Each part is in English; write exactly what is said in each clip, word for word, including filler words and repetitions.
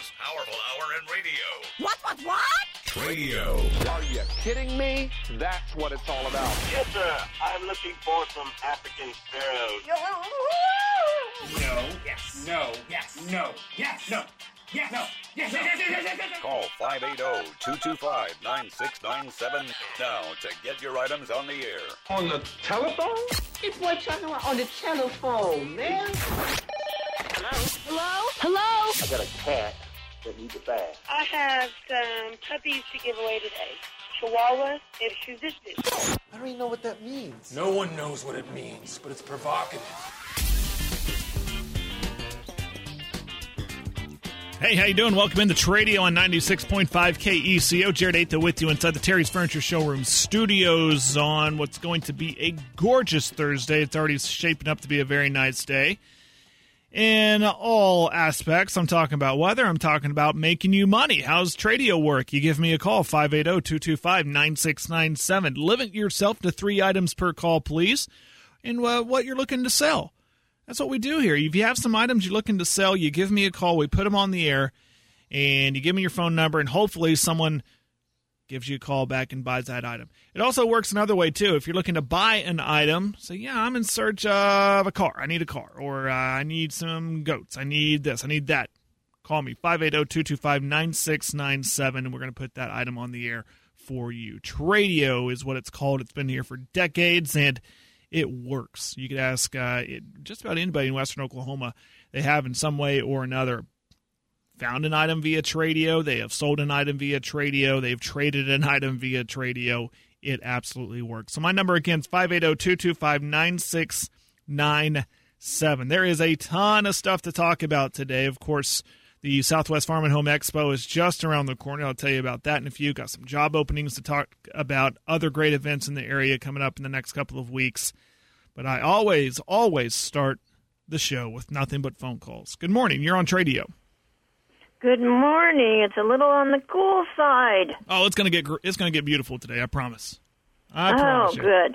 most powerful hour in radio. What, what, what? Radio. Are you kidding me? That's what it's all about. Yes, sir. I'm looking for some African sparrows. No, yes, no, yes, no, yes, no, yes, no, yes, yes, yes, yes, yes, yes, yes. Call five eight zero, two two five, nine six nine seven now to get your items on the air. On the telephone? This boy talking about on the telephone, man. Hello? Hello? I got a cat that needs a bath. I have some puppies to give away today. Chihuahua and Shih Tzu. I don't even know what that means. No one knows what it means, but it's provocative. Hey, how you doing? Welcome into Tradio on ninety-six point five K E C O. Jared Aitha with you inside the Terry's Furniture Showroom studios on what's going to be a gorgeous Thursday. It's already shaping up to be a very nice day. In all aspects, I'm talking about weather. I'm talking about making you money. How's Tradio work? You give me a call, five eight zero, two two five, nine six nine seven. Limit yourself to three items per call, please, and uh, what you're looking to sell. That's what we do here. If you have some items you're looking to sell, you give me a call. We put them on the air, and you give me your phone number, and hopefully someone gives you a call back and buys that item. It also works another way, too. If you're looking to buy an item, say, yeah, I'm in search of a car. I need a car. Or uh, I need some goats. I need this. I need that. Call me, five eight zero, two two five, nine six nine seven, and we're going to put that item on the air for you. Tradio is what it's called. It's been here for decades, and it works. You could ask uh, it, just about anybody in western Oklahoma. They have in some way or another found an item via Tradio. They have sold an item via Tradio. They've traded an item via Tradio. It absolutely works. So my number again is five eight zero, two two five, nine six nine seven. There is a ton of stuff to talk about today. Of course, the Southwest Farm and Home Expo is just around the corner. I'll tell you about that in a few. Got some job openings to talk about, other great events in the area coming up in the next couple of weeks. But I always, always start the show with nothing but phone calls. Good morning. You're on Tradio. Good morning. It's a little on the cool side. Oh, it's gonna get it's gonna get beautiful today. I promise. I oh, promise you. good.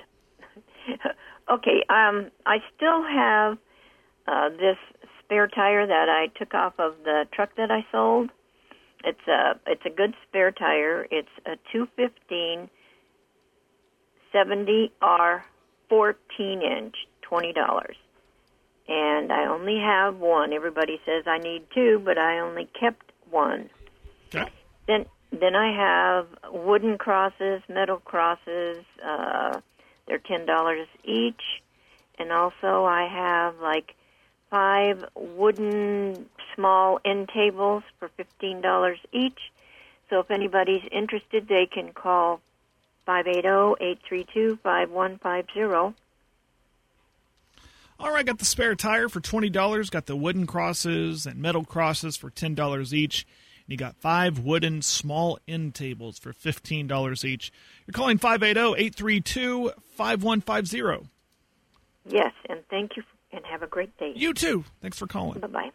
Okay. Um, I still have uh, this spare tire that I took off of the truck that I sold. It's a it's a good spare tire. It's a two fifteen seventy R fourteen inch, twenty dollars. And I only have one. Everybody says I need two, but I only kept one. Okay. Then then I have wooden crosses, metal crosses. Uh, they're ten dollars each. And also I have like five wooden small end tables for fifteen dollars each. So if anybody's interested, they can call five eight zero, eight three two, five one five zero. All right, got the spare tire for twenty dollars, got the wooden crosses and metal crosses for ten dollars each, and you got five wooden small end tables for fifteen dollars each. You're calling five eight zero, eight three two, five one five zero. Yes, and thank you, and have a great day. You too. Thanks for calling. Bye-bye.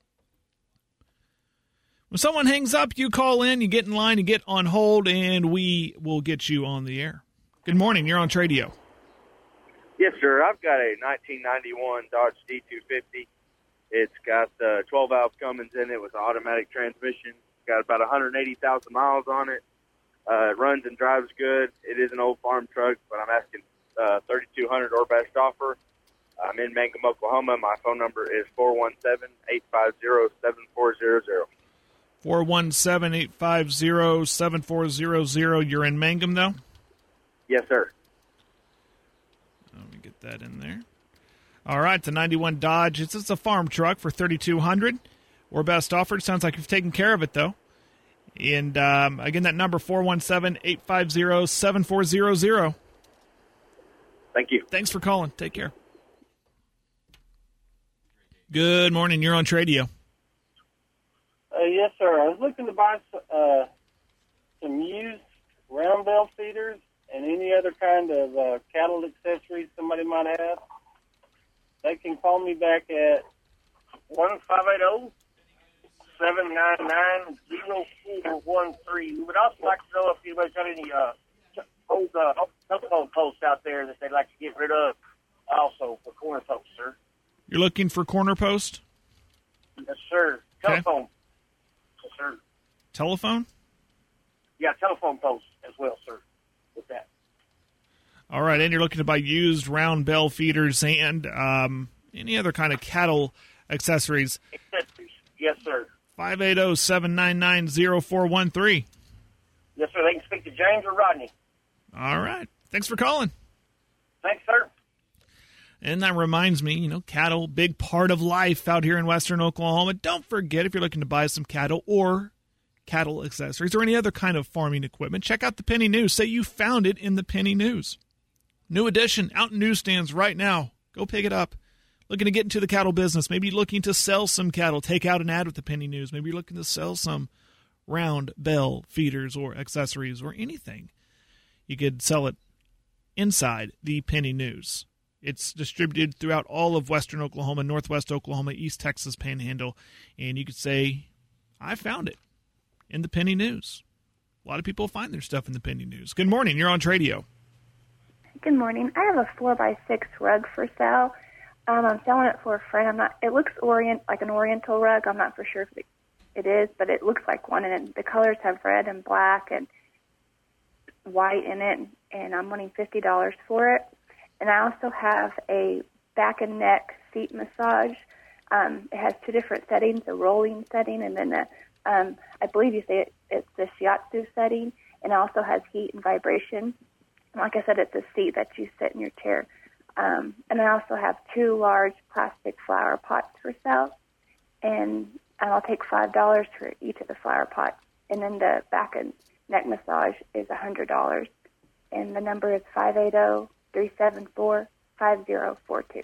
When someone hangs up, you call in, you get in line, you get on hold, and we will get you on the air. Good morning. You're on Tradio. Yes, sir. I've got a nineteen ninety-one Dodge D two fifty. It's got uh, twelve valve Cummins in it with an automatic transmission. It's got about one hundred eighty thousand miles on it. Uh, it runs and drives good. It is an old farm truck, but I'm asking uh, thirty-two hundred dollars or best offer. I'm in Mangum, Oklahoma. My phone number is four one seven, eight five zero, seven four zero zero. four one seven, eight five zero, seven four zero zero. You're in Mangum, though? Yes, sir. Let me get that in there. All right, the ninety-one Dodge. It's, it's a farm truck for thirty-two hundred dollars or best offered. Sounds like you've taken care of it, though. And, um, again, that number, four one seven, eight five zero, seven four zero zero. Thank you. Thanks for calling. Take care. Good morning. You're on Tradio. Uh, yes, sir. I was looking to buy uh, some used round bell feeders and any other kind of uh, cattle accessories somebody might have. They can call me back at one five eight zero, seven nine nine, zero four one three. We would also like to know if anybody's got any uh, old uh, telephone posts out there that they'd like to get rid of also for corner posts, sir. You're looking for corner post? Yes, sir. Telephone. Okay. Yes, Telephone? Yeah, telephone posts as well, sir, with that. All right, and you're looking to buy used round bell feeders and um, any other kind of cattle accessories. Accessories, yes, sir. five eight zero, seven nine nine, zero four one three. Yes, sir. They can speak to James or Rodney. All right. Thanks for calling. Thanks, sir. And that reminds me, you know, cattle, big part of life out here in western Oklahoma. Don't forget, if you're looking to buy some cattle or cattle accessories or any other kind of farming equipment, check out the Penny News. Say you found it in the Penny News. New edition out in newsstands right now. Go pick it up. Looking to get into the cattle business. Maybe looking to sell some cattle. Take out an ad with the Penny News. Maybe you're looking to sell some round bell feeders or accessories or anything. You could sell it inside the Penny News. It's distributed throughout all of western Oklahoma, northwest Oklahoma, East Texas Panhandle, and you could say, I found it in the Penny News. A lot of people find their stuff in the Penny News. Good morning. You're on Tradio. Good morning. I have a four by six rug for sale. Um, I'm selling it for a friend. I'm not. It looks orient like an Oriental rug. I'm not for sure if it, it is, but it looks like one. And the colors have red and black and white in it. And I'm wanting fifty dollars for it. And I also have a back and neck seat massage. Um, it has two different settings: a rolling setting, and then a, um, I believe you say it, it's the shiatsu setting. And it also has heat and vibration. And like I said, it's a seat that you sit in your chair. Um, and I also have two large plastic flower pots for sale, and I'll take five dollars for each of the flower pots. And then the back and neck massage is one hundred dollars, and the number is five eight zero, three seven four, five zero four two.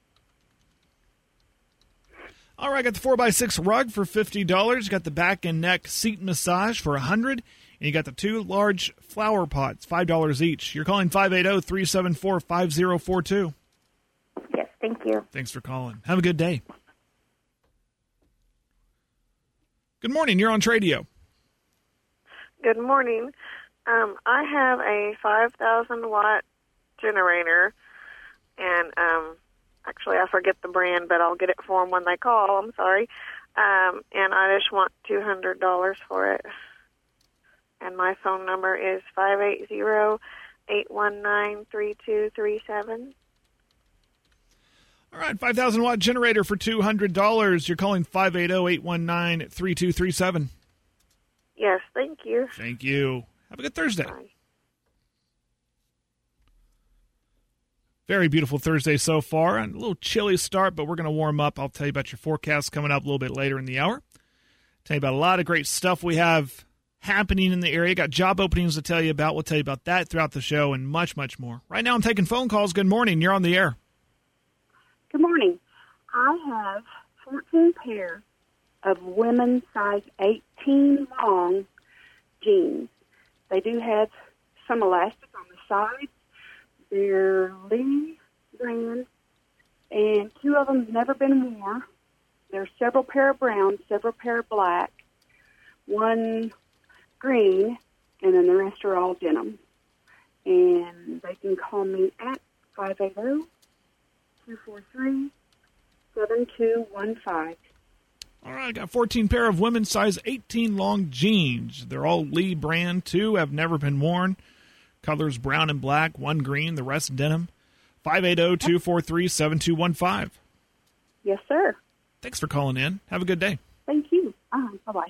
All right, got the four by six rug for fifty dollars. Got the back and neck seat massage for one hundred dollars. And you got the two large flower pots, five dollars each. You're calling five eight zero, three seven four, five zero four two. Yes, thank you. Thanks for calling. Have a good day. Good morning. You're on Tradio. Good morning. Um, I have a five thousand watt generator, and um, actually I forget the brand, but I'll get it for them when they call. I'm sorry. Um, and I just want two hundred dollars for it. And my phone number is five eight zero, eight one nine, three two three seven. All right, five thousand watt generator for two hundred dollars. You're calling five eight zero, eight one nine, three two three seven. Yes, thank you. Thank you. Have a good Thursday. Bye. Very beautiful Thursday so far. A little chilly start, but we're going to warm up. I'll tell you about your forecast coming up a little bit later in the hour. Tell you about a lot of great stuff we have happening in the area. Got job openings to tell you about. We'll tell you about that throughout the show and much, much more. Right now I'm taking phone calls. Good morning. You're on the air. Good morning. I have fourteen pairs of women's size eighteen long jeans. They do have some elastic on the sides. They're Lee brand, and two of them have never been worn. There's several pair of brown, several pair of black, one green, and then the rest are all denim. And they can call me at five eight zero, two four three, seven two one five. All right, I got fourteen pair of women's size eighteen long jeans. They're all Lee brand. Two have never been worn. Colors brown and black, one green, the rest denim. five eight zero, two four three, seven two one five. Yes, sir. Thanks for calling in. Have a good day. Thank you. Uh, bye-bye.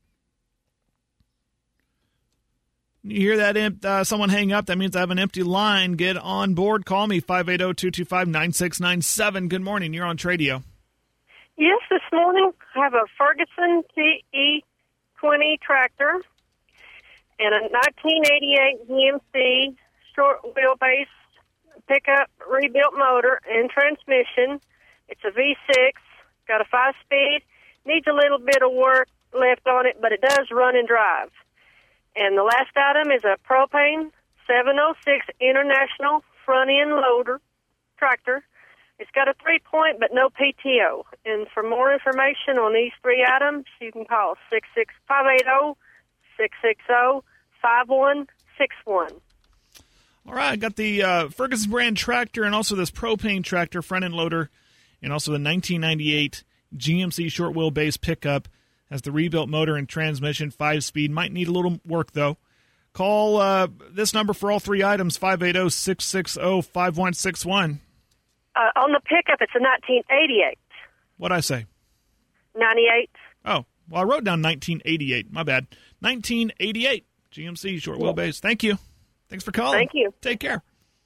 You hear that, imp, uh, someone hang up? That means I have an empty line. Get on board. Call me, five eight zero, two two five, nine six nine seven. Good morning. You're on Tradio. Yes, this morning I have a Ferguson T E twenty tractor and a nineteen eighty-eight G M C short wheelbase pickup rebuilt motor and transmission. It's a V six, got a five-speed, needs a little bit of work left on it, but it does run and drive. And the last item is a propane seven oh six International front-end loader tractor. It's got a three-point but no P T O. And for more information on these three items, you can call six six five eight zero, six six zero, five one six one. All right, I got the uh, Ferguson brand tractor and also this propane tractor front-end loader and also the nineteen ninety-eight G M C short wheelbase pickup. Has the rebuilt motor and transmission, five-speed. Might need a little work, though. Call uh, this number for all three items, five eight zero, six six zero, five one six one. Uh, on the pickup, it's a nineteen eighty-eight. What'd I say? ninety-eight. Oh, well, I wrote down nineteen eighty-eight. My bad. nineteen eighty-eight. G M C short wheelbase. Thank you. Thanks for calling. Thank you. Take care.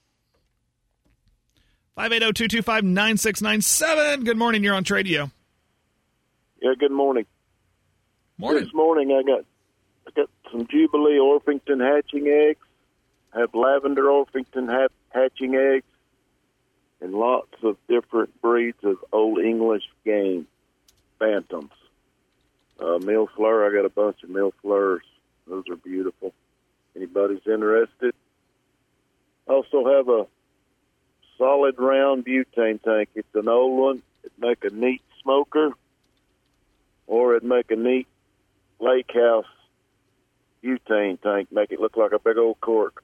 five eight zero, two two five, nine six nine seven. Good morning. You're on Tradio. Yeah, good morning. Morning. This morning I got I got some Jubilee Orpington hatching eggs. I have Lavender Orpington ha- hatching eggs, and lots of different breeds of Old English game bantams. Uh, Mille Fleur, I got a bunch of Mille Fleurs. Those are beautiful. Anybody's interested? Also have a solid round butane tank. It's an old one. It'd make a neat smoker, or it'd make a neat lake house butane tank, make it look like a big old cork.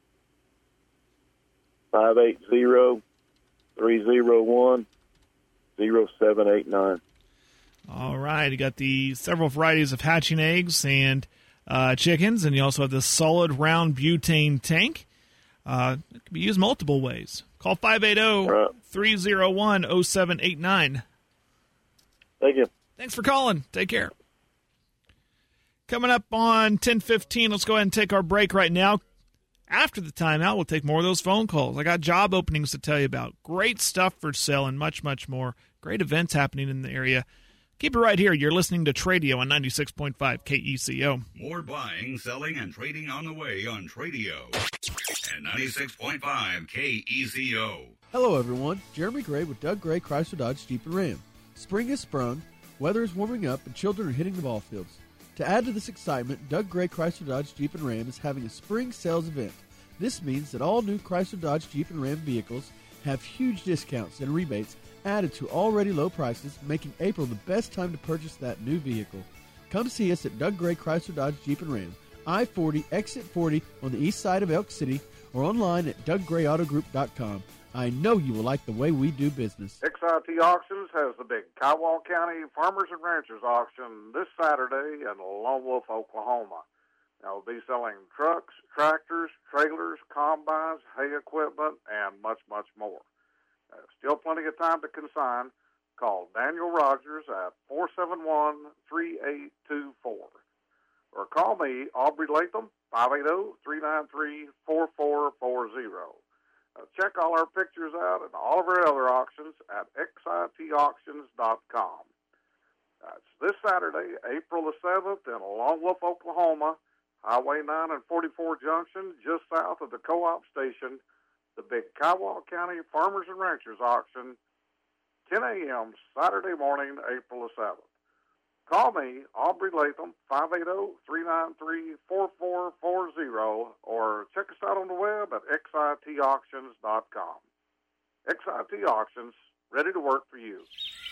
five eight zero, three zero one, zero seven eight nine. All right. You got the several varieties of hatching eggs and uh, chickens, and you also have the solid round butane tank. Uh, it can be used multiple ways. Call five eight zero, three zero one, zero seven eight nine. Thank you. Thanks for calling. Take care. Coming up on ten fifteen, let's go ahead and take our break right now. After the timeout, we'll take more of those phone calls. I got job openings to tell you about. Great stuff for sale and much, much more. Great events happening in the area. Keep it right here. You're listening to Tradio on ninety-six point five K E C O. More buying, selling, and trading on the way on Tradio and ninety-six point five K E C O. Hello, everyone. Jeremy Gray with Doug Gray Chrysler Dodge Jeep and Ram. Spring has sprung, weather is warming up, and children are hitting the ball fields. To add to this excitement, Doug Gray Chrysler Dodge Jeep and Ram is having a spring sales event. This means that all new Chrysler Dodge Jeep and Ram vehicles have huge discounts and rebates added to already low prices, making April the best time to purchase that new vehicle. Come see us at Doug Gray Chrysler Dodge Jeep and Ram, I forty, Exit forty on the east side of Elk City, or online at doug gray auto group dot com. I know you will like the way we do business. X I T Auctions has the big Kiowa County Farmers and Ranchers Auction this Saturday in Lone Wolf, Oklahoma. Now, we'll be selling trucks, tractors, trailers, combines, hay equipment, and much, much more. Uh, still plenty of time to consign. Call Daniel Rogers at four seven one, three eight two four. Or call me, Aubrey Latham, five eight zero, three nine three, four four four zero. Uh, check all our pictures out and all of our other auctions at x i t auctions dot com. Uh, it's this Saturday, April the seventh, in Lone Wolf, Oklahoma, Highway nine and forty-four Junction, just south of the co-op station, the big Kiowa County Farmers and Ranchers Auction, ten a.m. Saturday morning, April the seventh. Call me, Aubrey Latham, five eight zero, three nine three, four four four zero, or check us out on the web at x i t auctions dot com. X I T Auctions, ready to work for you.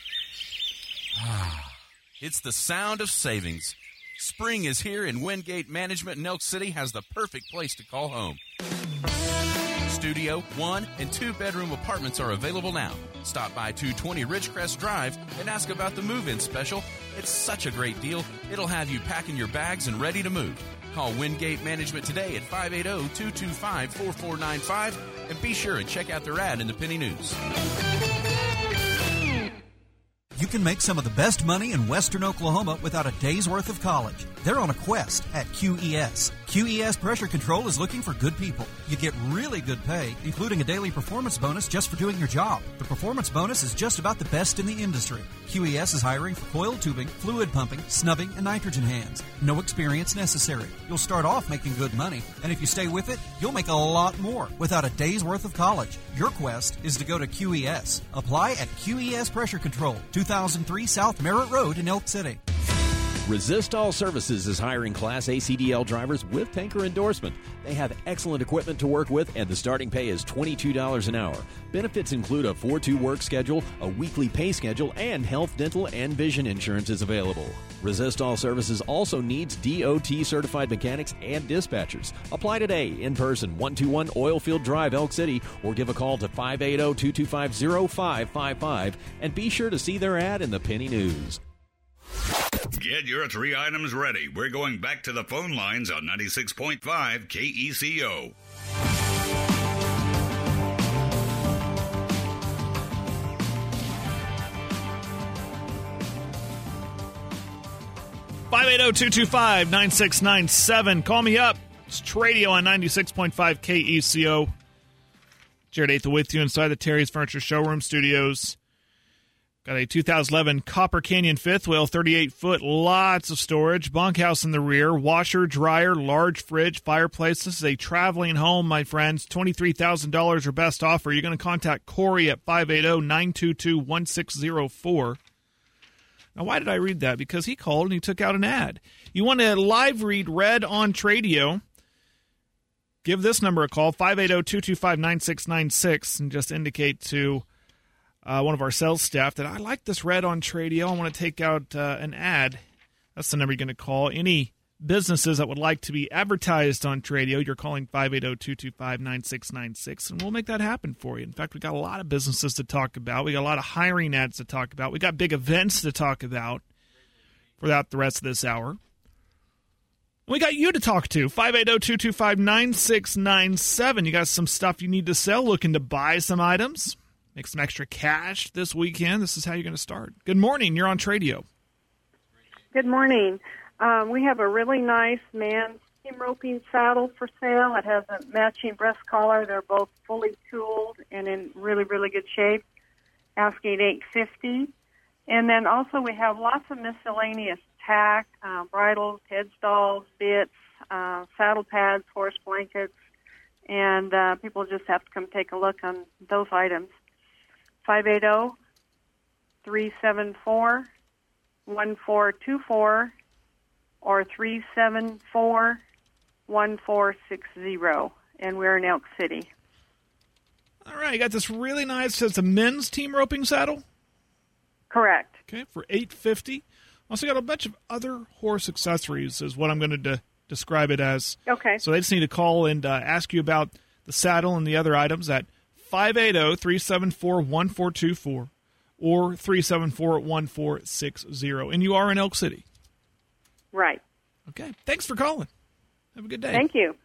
It's the sound of savings. Spring is here, and Wingate Management in Elk City has the perfect place to call home. Studio, one, and two-bedroom apartments are available now. Stop by two twenty Ridgecrest Drive and ask about the move-in special. It's such a great deal, it'll have you packing your bags and ready to move. Call Wingate Management today at five eight zero, two two five, four four nine five, and be sure and check out their ad in the Penny News. You can make some of the best money in western Oklahoma without a day's worth of college. They're on a quest at Q E S. Q E S Pressure Control is looking for good people. You get really good pay, including a daily performance bonus just for doing your job. The performance bonus is just about the best in the industry. Q E S is hiring for coiled tubing, fluid pumping, snubbing, and nitrogen hands. No experience necessary. You'll start off making good money, and if you stay with it, you'll make a lot more without a day's worth of college. Your quest is to go to Q E S. Apply at Q E S Pressure Control, two thousand three South Merritt Road in Elk City. Resist All Services is hiring Class A C D L drivers with tanker endorsement. They have excellent equipment to work with, and the starting pay is twenty-two dollars an hour. Benefits include a four two work schedule, a weekly pay schedule, and health, dental, and vision insurance is available. Resist All Services also needs D O T certified mechanics and dispatchers. Apply today in person, one two one Oilfield Drive, Elk City, or give a call to five eight zero, two two five, zero five five five, and be sure to see their ad in the Penny News. Get your three items ready. We're going back to the phone lines on ninety-six point five K E C O. five eight zero, two two five, nine six nine seven. Call me up. It's Tradio on ninety-six point five K E C O. Jared Eighth with you inside the Terry's Furniture Showroom Studios. Got a two thousand eleven Copper Canyon fifth wheel, thirty-eight foot, lots of storage, bunkhouse in the rear, washer, dryer, large fridge, fireplace. This is a traveling home, my friends. twenty-three thousand dollars or best offer. You're going to contact Corey at five eight zero, nine two two, one six zero four. Now, why did I read that? Because he called and he took out an ad. You want to live read read on Tradio, give this number a call, five eight zero, two two five, nine six nine six, and just indicate to uh, one of our sales staff that I like this read on Tradio. I want to take out uh, an ad. That's the number you're going to call. Any businesses that would like to be advertised on Tradio, you're calling five eight zero, two two five, nine six nine six, and we'll make that happen for you. In fact, we got a lot of businesses to talk about. We got a lot of hiring ads to talk about. We got big events to talk about throughout the rest of this hour. We got you to talk to, five eight zero, two two five, nine six nine seven. You got some stuff you need to sell, looking to buy some items, make some extra cash this weekend. This is how you're going to start. Good morning. You're on Tradio. Good morning. Um, we have a really nice man's team roping saddle for sale. It has a matching breast collar. They're both fully tooled and in really, really good shape. Asking eight fifty. And then also we have lots of miscellaneous tack, uh, bridles, headstalls, bits, uh, saddle pads, horse blankets, and uh, people just have to come take a look on those items. five eight zero, three seven four, one four two four or three seven four, one four six zero, and we're in Elk City. All right, you got this really nice, it's a men's team roping saddle? Correct. Okay, for eight fifty. Also got a bunch of other horse accessories is what I'm going to de- describe it as. Okay. So they just need to call and uh, ask you about the saddle and the other items at five eight zero, three seven four, one four two four or three seven four, one four six zero. And you are in Elk City. Right. Okay. Thanks for calling. Have a good day. Thank you.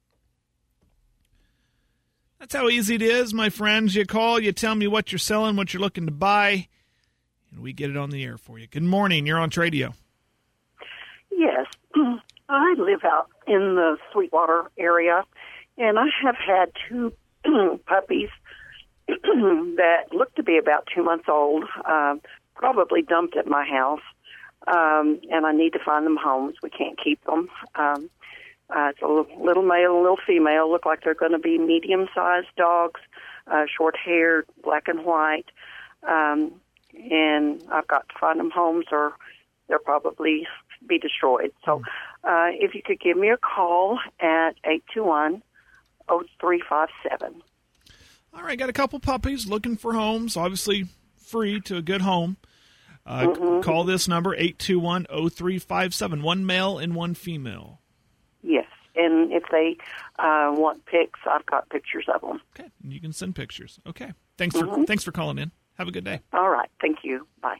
That's how easy it is, my friends. You call, you tell me what you're selling, what you're looking to buy, and we get it on the air for you. Good morning. You're on Tradio. Yes. I live out in the Sweetwater area, and I have had two puppies that look to be about two months old, uh, probably dumped at my house, um, and I need to find them homes. We can't keep them. Um, uh, it's a little, little male, a little female. Look like they're going to be medium-sized dogs, uh, short-haired, black and white, um, and I've got to find them homes or they'll probably be destroyed. So uh, if you could give me a call at eight two one, oh three five seven. All right, got a couple puppies looking for homes, obviously free to a good home. Uh, Mm-hmm. Call this number, eight two one, oh three five seven, one male and one female. Yes, and if they uh, want pics, I've got pictures of them. Okay, you can send pictures. Okay, thanks for Mhm. thanks for calling in. Have a good day. All right, thank you. Bye.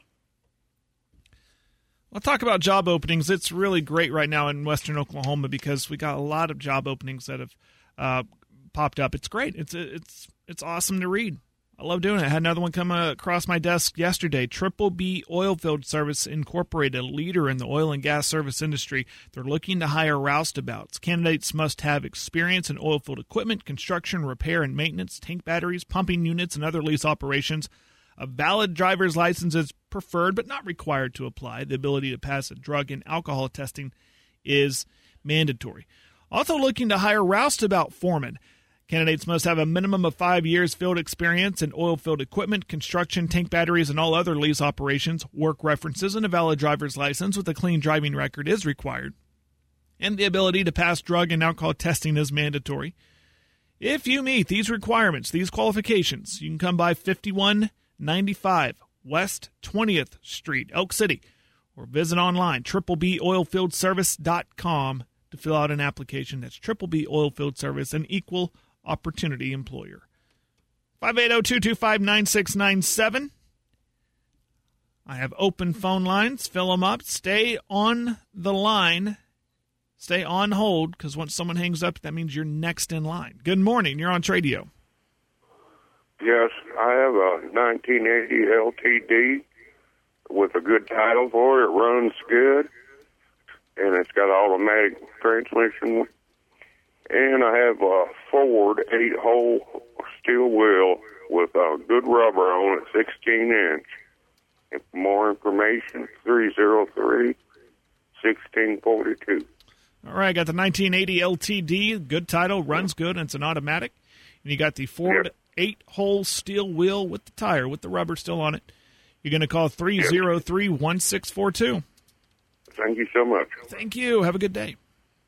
Let's talk about job openings. It's really great right now in Western Oklahoma because we got a lot of job openings that have uh, popped up. It's great. It's it's it's awesome to read. I love doing it. I had another one come uh, across my desk yesterday. Triple B Oilfield Service Incorporated, a leader in the oil and gas service industry. They're looking to hire roustabouts. Candidates must have experience in oilfield equipment, construction, repair, and maintenance, tank batteries, pumping units, and other lease operations. A valid driver's license is preferred but not required to apply. The ability to pass a drug and alcohol testing is mandatory. Also looking to hire roustabout foremen. Candidates must have a minimum of five years field experience in oil field equipment, construction, tank batteries, and all other lease operations. Work references and a valid driver's license with a clean driving record is required. And the ability to pass drug and alcohol testing is mandatory. If you meet these requirements, these qualifications, you can come by fifty-one ninety-five West twentieth Street, Elk City, or visit online, triple B oilfield service dot com to fill out an application. That's Triple B Oilfield Service, an equal opportunity employer. five eight zero, two two five, nine six nine seven. I have open phone lines. Fill them up. Stay on the line. Stay on hold, because once someone hangs up, that means you're next in line. Good morning. You're on Tradio. Yes, I have a nineteen eighty L T D with a good title for it. It runs good, and it's got automatic transmission. And I have a Ford eight-hole steel wheel with a good rubber on it, sixteen inch. And for more information, three oh three, one six four two. All right, I got the nineteen eighty L T D, good title, runs good, and it's an automatic. And you got the Ford yep. eight-hole steel wheel with the tire, with the rubber still on it. You're going to call three oh three, one six four two. Thank you so much. Thank you. Have a good day.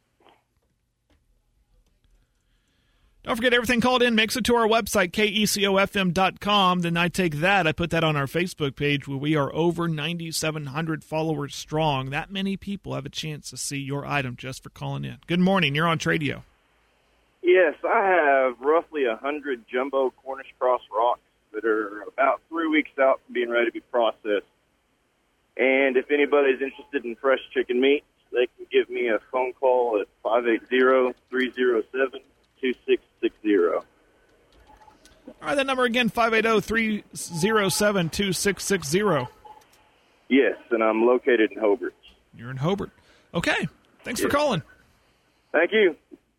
Don't forget, everything called in makes it to our website, K E C O F M dot com. Then I take that, I put that on our Facebook page, where we are over ninety-seven hundred followers strong. That many people have a chance to see your item just for calling in. Good morning. You're on Tradio. Yes, I have roughly one hundred jumbo Cornish cross rocks that are about three weeks out from being ready to be processed. And if anybody's interested in fresh chicken meat, they can give me a phone call at five eight zero, three oh seven, two six six zero. All right, that number again, five eight zero, three oh seven, two six six zero. Yes, and I'm located in Hobart. You're in Hobart. Okay, thanks yes. for calling. Thank you.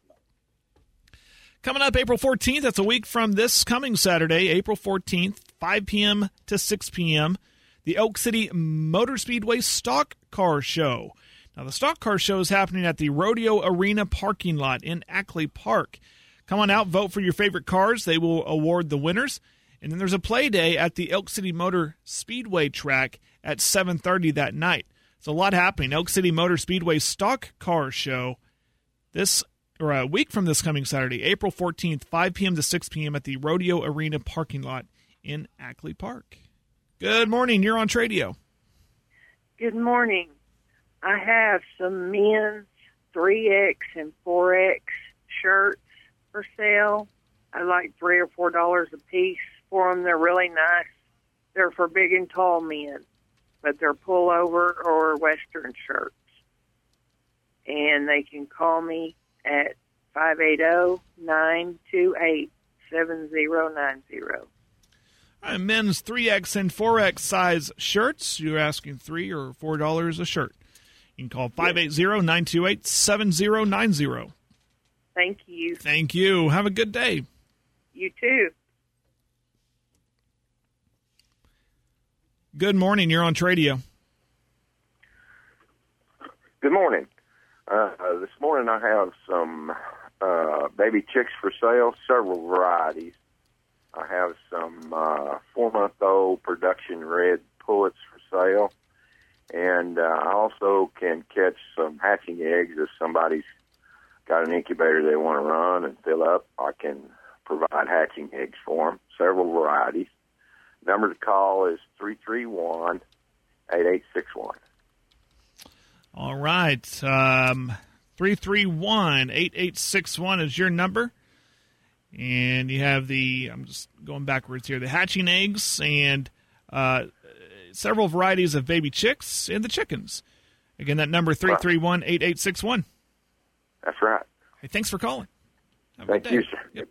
Coming up April fourteenth, that's a week from this coming Saturday, April fourteenth, five p.m. to six p.m., the Elk City Motor Speedway Stock Car Show. Now, the Stock Car Show is happening at the Rodeo Arena parking lot in Ackley Park. Come on out, vote for your favorite cars. They will award the winners. And then there's a play day at the Elk City Motor Speedway track at seven thirty that night. There's a lot happening. Elk City Motor Speedway Stock Car Show this or a week from this coming Saturday, April fourteenth, five p.m. to six p.m. at the Rodeo Arena parking lot in Ackley Park. Good morning. You're on Tradio. Good morning. I have some men's three X and four X shirts for sale. I like three or four dollars a piece for them. They're really nice. They're for big and tall men, but they're pullover or Western shirts. And they can call me at five eight zero, nine two eight, seven zero nine zero. All right, men's three X and four X size shirts. You're asking three or four dollars a shirt. You can call five eight zero, nine two eight, seven zero nine zero. Thank you. Thank you. Have a good day. You too. Good morning. You're on Tradio. Good morning. Uh, this morning I have some uh, baby chicks for sale, several varieties. I have some uh, four-month-old production red pullets for sale. And uh, I also can catch some hatching eggs if somebody's got an incubator they want to run and fill up. I can provide hatching eggs for them, several varieties. Number to call is three three one, eight eight six one. All right. Um, three three one, eight eight six one is your number. And you have the, I'm just going backwards here, the hatching eggs and uh, several varieties of baby chicks and the chickens. Again, that number, three three one, eight eight six one. That's right. Hey, thanks for calling. Have Thank you, sir. Yep.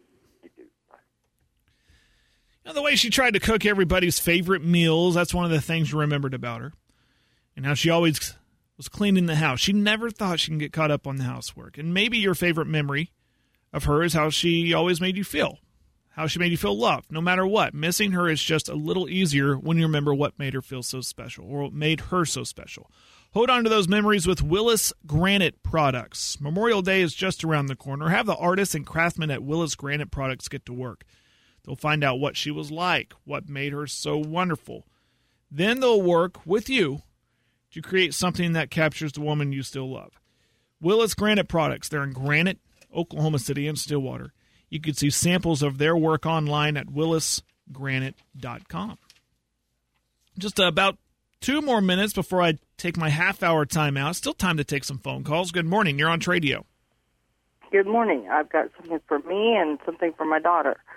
You know, the way she tried to cook everybody's favorite meals, that's one of the things you remembered about her. And how she always was cleaning the house. She never thought she can get caught up on the housework. And maybe your favorite memory of her is how she always made you feel. How she made you feel loved, no matter what. Missing her is just a little easier when you remember what made her feel so special, or what made her so special. Hold on to those memories with Willis Granite Products. Memorial Day is just around the corner. Have the artists and craftsmen at Willis Granite Products get to work. They'll find out what she was like, what made her so wonderful. Then they'll work with you to create something that captures the woman you still love. Willis Granite Products. They're in Granite, Oklahoma City, and Stillwater. You can see samples of their work online at willis granite dot com. Just about two more minutes before I take my half-hour timeout. Still time to take some phone calls. Good morning. You're on Tradio. Good morning. I've got something for me and something for my daughter.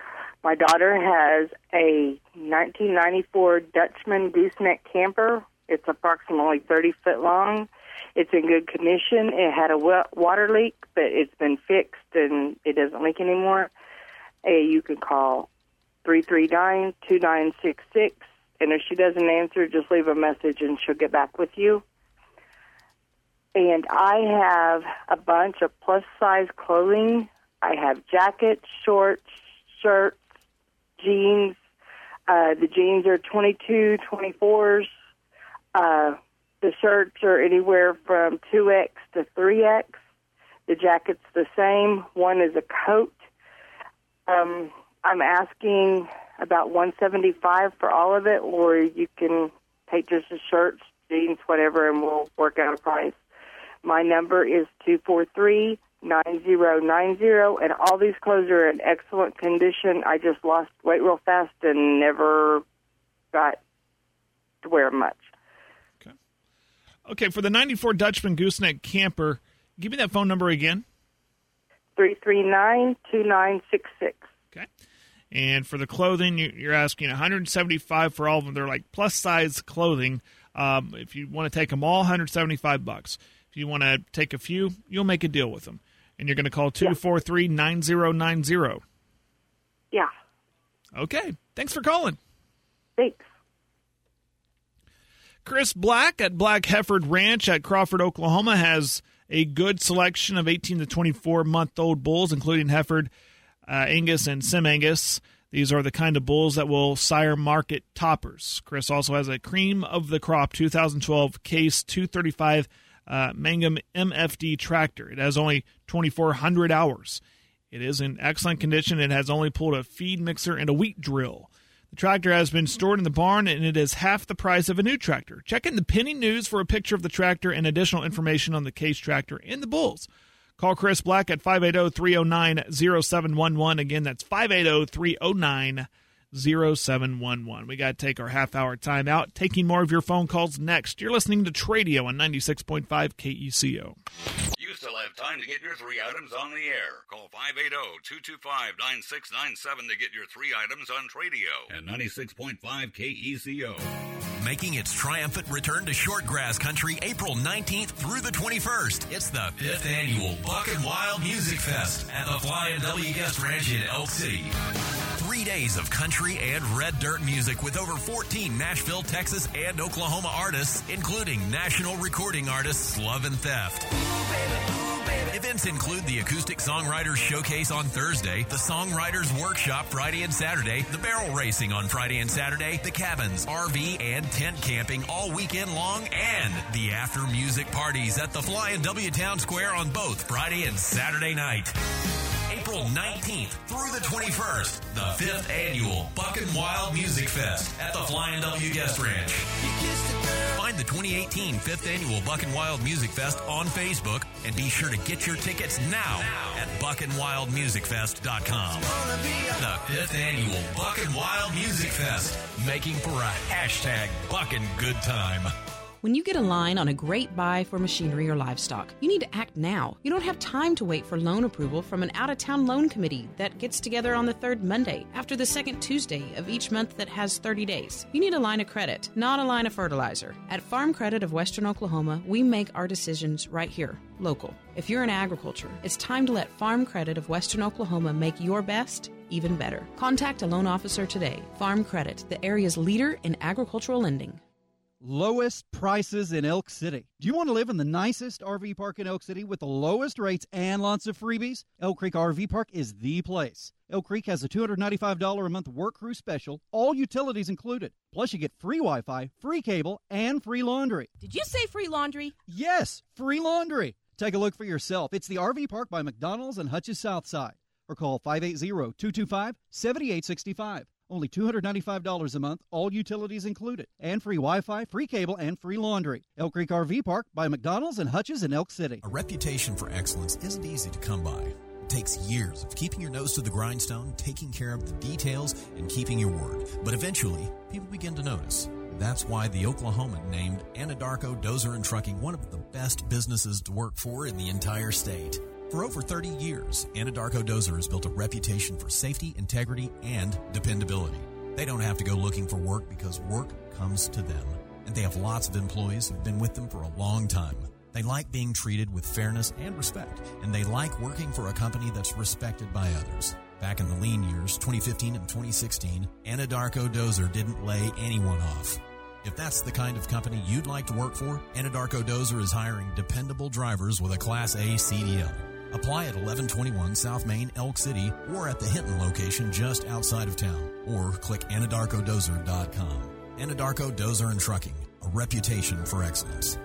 My daughter has a nineteen ninety-four Dutchman gooseneck camper. It's approximately thirty foot long. It's in good condition. It had a water leak, but it's been fixed and it doesn't leak anymore. Hey, you can call three three nine, two nine six six, and if she doesn't answer, just leave a message and she'll get back with you. And I have a bunch of plus-size clothing. I have jackets, shorts, shirts, jeans. Uh, the jeans are twenty-two, twenty-fours. Uh, the shirts are anywhere from two X to three X. The jacket's the same. One is a coat. Um, I'm asking about one seventy-five for all of it, or you can take just the shirts, jeans, whatever, and we'll work out a price. My number is two four three, nine zero nine zero, and all these clothes are in excellent condition. I just lost weight real fast and never got to wear much. Okay, for the ninety-four Dutchman gooseneck camper, give me that phone number again. three three nine, two nine six six. Okay. And for the clothing, you're asking one seventy-five for all of them. They're like plus-size clothing. Um, if you want to take them all, one seventy-five bucks. If you want to take a few, you'll make a deal with them. And you're going to call two four three, nine zero nine zero. Yeah. Okay. Thanks for calling. Thanks. Chris Black at Black Hefford Ranch at Crawford, Oklahoma, has a good selection of eighteen to twenty-four-month-old bulls, including Hefford, uh, Angus, and Sim Angus. These are the kind of bulls that will sire market toppers. Chris also has a cream of the crop two thousand twelve Case two thirty-five uh, Mangum M F D tractor. It has only twenty-four hundred hours. It is in excellent condition. It has only pulled a feed mixer and a wheat drill. The tractor has been stored in the barn, and it is half the price of a new tractor. Check in the Penny News for a picture of the tractor and additional information on the Case tractor and the bulls. Call Chris Black at five eight zero, three zero nine, zero seven one one. Again, that's five eight zero, three zero nine, zero seven one one. We got to take our half-hour time out. Taking more of your phone calls next. You're listening to Tradio on ninety-six point five K E C O. You still have time to get your three items on the air. Call five eight zero, two two five, nine six nine seven to get your three items on Tradio and ninety-six point five K E C O. Making its triumphant return to Shortgrass Country April nineteenth through the twenty-first. It's the fifth annual Buck and Wild Music Fest at the Flying W Guest Ranch in Elk City. Three days of country and red dirt music with over fourteen Nashville, Texas, and Oklahoma artists, including national recording artists Love and Theft. Events include the Acoustic Songwriters Showcase on Thursday, the Songwriters Workshop Friday and Saturday, the Barrel Racing on Friday and Saturday, the Cabins, R V, and tent camping all weekend long, and the after music parties at the Flying W Town Square on both Friday and Saturday night. April nineteenth through the twenty-first, the fifth annual Buck and Wild Music Fest at the Flying W Guest Ranch. Find the twenty eighteen fifth annual Buck and Wild Music Fest on Facebook and be sure to get your tickets now at buck and wild music fest dot com. The fifth annual Buck and Wild Music Fest, making for a hashtag Buckin' good time. When you get a line on a great buy for machinery or livestock, you need to act now. You don't have time to wait for loan approval from an out-of-town loan committee that gets together on the third Monday after the second Tuesday of each month that has thirty days. You need a line of credit, not a line of fertilizer. At Farm Credit of Western Oklahoma, we make our decisions right here, local. If you're in agriculture, it's time to let Farm Credit of Western Oklahoma make your best even better. Contact a loan officer today. Farm Credit, the area's leader in agricultural lending. Lowest prices in Elk City. Do you want to live in the nicest R V park in Elk City with the lowest rates and lots of freebies? Elk Creek R V Park is the place. Elk Creek has a two hundred ninety-five dollars a month work crew special, all utilities included. Plus you get free Wi-Fi, free cable, and free laundry. Did you say free laundry? Yes, free laundry. Take a look for yourself. It's the R V Park by McDonald's and Hutch's Southside. Or call five eight zero, two two five, seven eight six five. Only two hundred ninety-five dollars a month, all utilities included, and free Wi-Fi, free cable, and free laundry. Elk Creek R V Park by McDonald's and Hutch's in Elk City. A reputation for excellence isn't easy to come by. It takes years of keeping your nose to the grindstone, taking care of the details, and keeping your word. But eventually, people begin to notice. That's why the Oklahoman named Anadarko Dozer and Trucking one of the best businesses to work for in the entire state. For over thirty years, Anadarko Dozer has built a reputation for safety, integrity, and dependability. They don't have to go looking for work because work comes to them. And they have lots of employees who've been with them for a long time. They like being treated with fairness and respect, and they like working for a company that's respected by others. Back in the lean years, twenty fifteen and twenty sixteen, Anadarko Dozer didn't lay anyone off. If that's the kind of company you'd like to work for, Anadarko Dozer is hiring dependable drivers with a Class A C D L. Apply at eleven twenty-one South Main, Elk City, or at the Hinton location just outside of town, or click anadarko dozer dot com. Anadarko Dozer and Trucking, a reputation for excellence.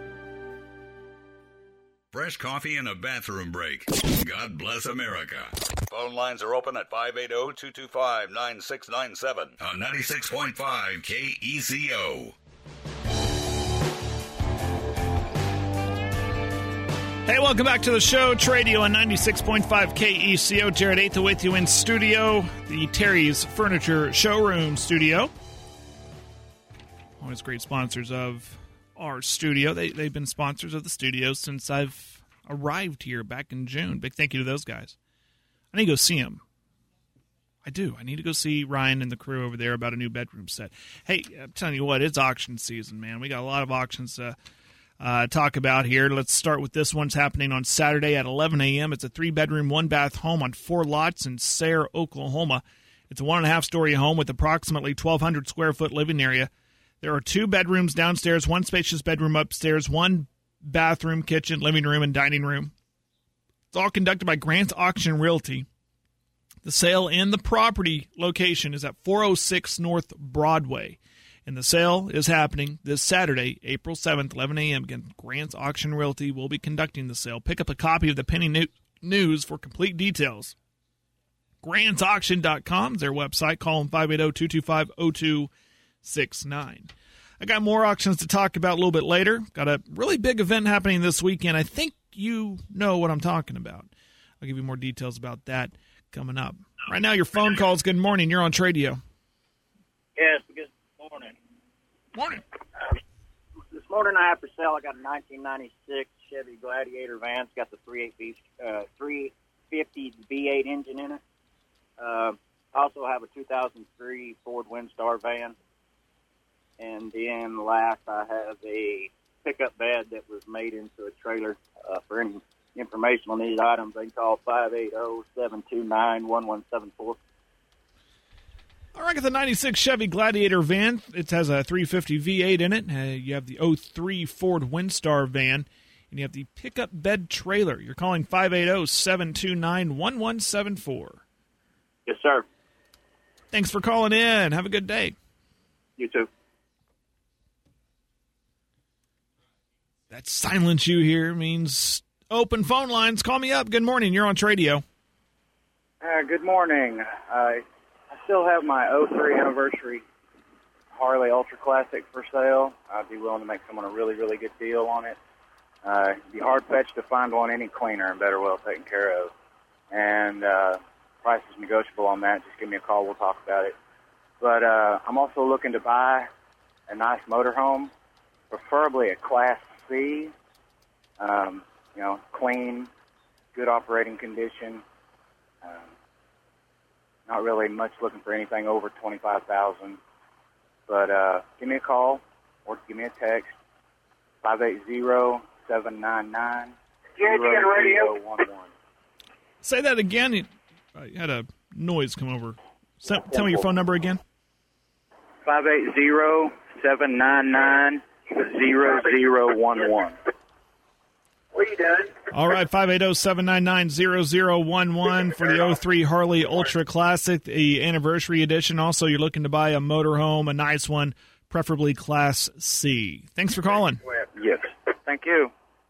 Fresh coffee and a bathroom break. God bless America. Phone lines are open at five eight zero, two two five, nine six nine seven on ninety-six point five K E C O. Hey, welcome back to the show. Tradio on ninety-six point five K E C O. Jared Atha with you in studio, the Terry's Furniture Showroom studio. Always great sponsors of our studio. They, they've been sponsors of the studio since I've arrived here back in June. Big thank you to those guys. I need to go see them. I do. I need to go see Ryan and the crew over there about a new bedroom set. Hey, I'm telling you what, it's auction season, man. We got a lot of auctions to uh, talk about here. Let's start with this one. It's happening on Saturday at eleven a.m. It's a three-bedroom, one-bath home on four lots in Sayre, Oklahoma. It's a one-and-a-half-story home with approximately twelve hundred square foot living area. There are two bedrooms downstairs, one spacious bedroom upstairs, one bathroom, kitchen, living room, and dining room. It's all conducted by Grant Auction Realty. The sale and the property location is at four oh six North Broadway. And the sale is happening this Saturday, April seventh, eleven a.m. Again, Grant Auction Realty will be conducting the sale. Pick up a copy of the Penny News for complete details. grant auction dot com is their website. Call them five eight zero, two two five, zero two six nine. I got more auctions to talk about a little bit later. Got a really big event happening this weekend. I think you know what I'm talking about. I'll give you more details about that coming up. Right now, your phone calls. Good morning. You're on Tradio. Yes, good morning. Morning. Uh, this morning I have for sale, I got a nineteen ninety-six Chevy Gladiator van. It's got the three fifty V eight engine in it. Uh, I also have a two thousand three Ford Windstar van. And then last, I have a pickup bed that was made into a trailer. Uh, for any information on these items, they can call five eight zero, seven two nine, one one seven four. All right, got the ninety-six Chevy Gladiator van. It has a three fifty V eight in it. Uh, you have the oh three Ford Windstar van. And you have the pickup bed trailer. You're calling five eight zero, seven two nine, one one seven four. Yes, sir. Thanks for calling in. Have a good day. You too. That silence you hear means open phone lines. Call me up. Good morning. You're on Tradio. Uh, good morning. Uh, I still have my oh three anniversary Harley Ultra Classic for sale. I'd be willing to make someone a really, really good deal on it. Uh, it'd be hard-fetched to find one any cleaner and better well taken care of. And uh, price is negotiable on that. Just give me a call. We'll talk about it. But uh, I'm also looking to buy a nice motorhome, preferably a Class C, um, you know, clean, good operating condition. Um, not really much looking for anything over twenty-five thousand dollars. But uh, give me a call or give me a text, five eight zero, seven nine nine, zero zero one one. Say that again. You had a noise come over. So, tell me your phone number again. five eight zero, seven nine nine, zero zero one one. What are you doing? All right, five eight zero, seven nine nine, zero zero one one for the oh three Harley Ultra Classic, the anniversary edition. Also, you're looking to buy a motorhome, a nice one, preferably Class C. Thanks for calling. Yes. Thank you.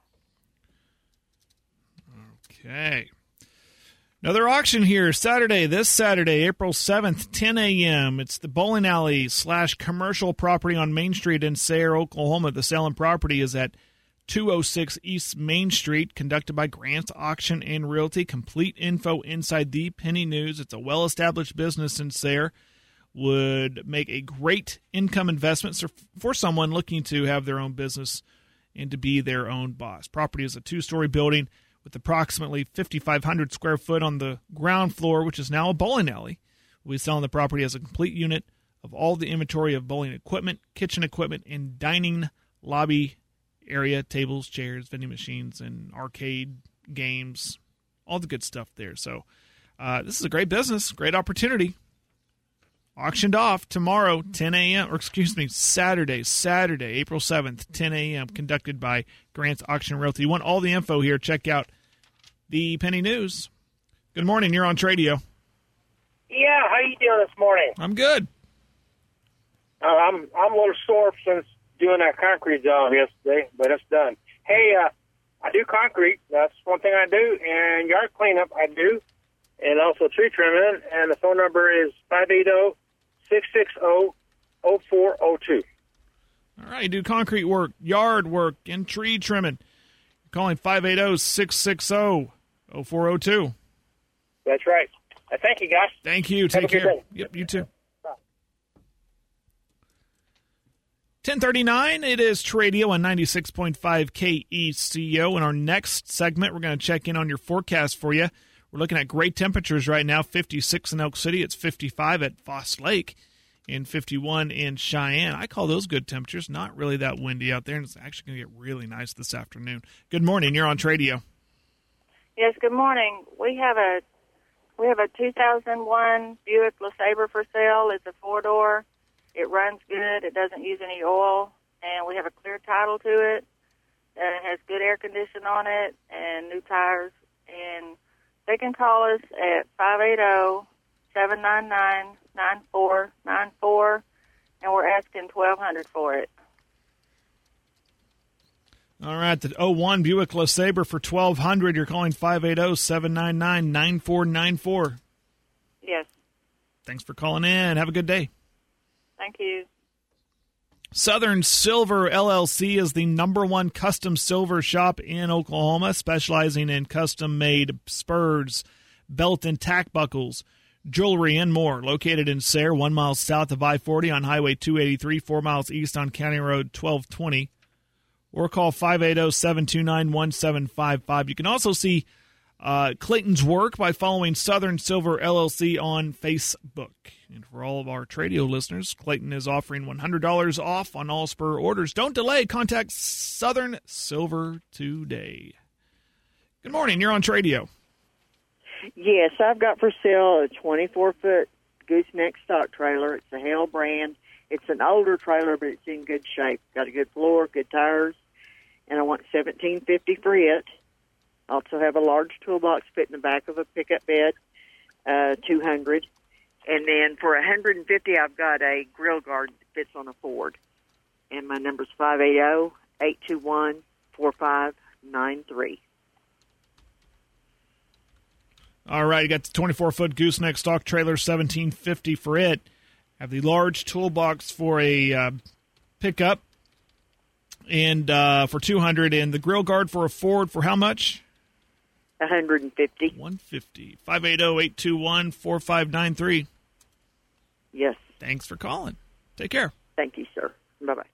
Okay. Another auction here Saturday, this Saturday, April seventh, ten a.m. It's the bowling alley slash commercial property on Main Street in Sayre, Oklahoma. The sale and property is at two oh six East Main Street, conducted by Grant Auction and Realty. Complete info inside the Penny News. It's a well-established business in Sayre. Would make a great income investment for someone looking to have their own business and to be their own boss. Property is a two-story building with approximately fifty-five hundred square foot on the ground floor, which is now a bowling alley. We'll be selling the property as a complete unit of all the inventory of bowling equipment, kitchen equipment, and dining lobby area, tables, chairs, vending machines, and arcade games, all the good stuff there. So uh, this is a great business, great opportunity. Auctioned off tomorrow, ten a.m., or excuse me, Saturday, Saturday, April seventh, ten a.m., conducted by Grant's Auction Realty. You want all the info here, check out the Penny News. Good morning, you're on Tradio. Yeah, how you doing this morning? I'm good. Uh, I'm I'm a little sore since doing that concrete job yesterday, but it's done. Hey, uh, I do concrete. That's one thing I do, and yard cleanup I do, and also tree trimming, and the phone number is five eight zero, six six zero, zero four zero two. All right, do concrete work, yard work, and tree trimming. You're calling five eight zero, six six zero, zero four zero two. That's right. Uh, thank you, guys. Thank you. Take care. Yep, you too. ten thirty-nine, it is Tradio on ninety-six point five K E C O. In our next segment, we're going to check in on your forecast for you. We're looking at great temperatures right now, fifty-six in Elk City. It's fifty-five at Foss Lake and fifty-one in Cheyenne. I call those good temperatures. Not really that windy out there, and it's actually going to get really nice this afternoon. Good morning. You're on Tradio. Yes, good morning. We have a we have a two thousand one Buick LeSabre for sale. It's a four-door. It runs good. It doesn't use any oil, and we have a clear title to it. Uh, it has good air conditioning on it and new tires. And they can call us at five eight zero, seven nine nine, nine four nine four, and we're asking twelve hundred dollars for it. All right, the oh one Buick LeSabre for twelve hundred dollars. You're calling five eight zero, seven nine nine, nine four nine four. Yes. Thanks for calling in. Have a good day. Thank you. Southern Silver L L C is the number one custom silver shop in Oklahoma, specializing in custom-made spurs, belt and tack buckles, jewelry, and more. Located in Sayre, one mile south of I forty on Highway two eighty-three, four miles east on County Road twelve twenty. Or call five eight zero, seven two nine, one seven five five. You can also see uh, Clayton's work by following Southern Silver L L C on Facebook. And for all of our Tradio listeners, Clayton is offering one hundred dollars off on all spur orders. Don't delay. Contact Southern Silver today. Good morning. You're on Tradio. Yes, I've got for sale a twenty-four foot gooseneck stock trailer. It's a Hale brand. It's an older trailer, but it's in good shape. Got a good floor, good tires, and I want seventeen fifty for it. Also have a large toolbox fit in the back of a pickup bed, uh, two hundred. And then for one hundred fifty, I've got a grill guard that fits on a Ford. And my number's five eight zero, eight two one, four five nine three. All right, you got the twenty-four foot gooseneck stock trailer, seventeen fifty for it. Have the large toolbox for a uh, pickup, and uh, for two hundred, and the grill guard for a Ford for how much? one hundred fifty. one hundred fifty. five eight zero, eight two one, four five nine three. Yes. Thanks for calling. Take care. Thank you, sir. Bye-bye.